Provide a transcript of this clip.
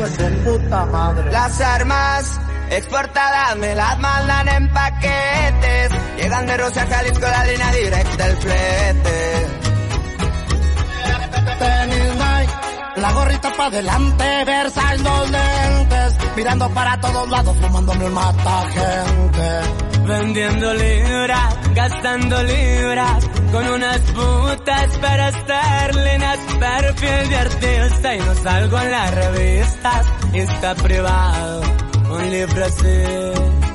es el puta madre. Las armas exportadas me las mandan en paquetes. Llegan de Rusia a Jalisco, la línea directa del flete. Tenis Nike, la gorrita pa' delante, Versace los lentes, mirando para todos lados, fumándome un mata gente. Vendiendo libras, gastando libras, con unas putas para esterlinas, perfil de artista y no salgo en las revistas, está privado, un libro así.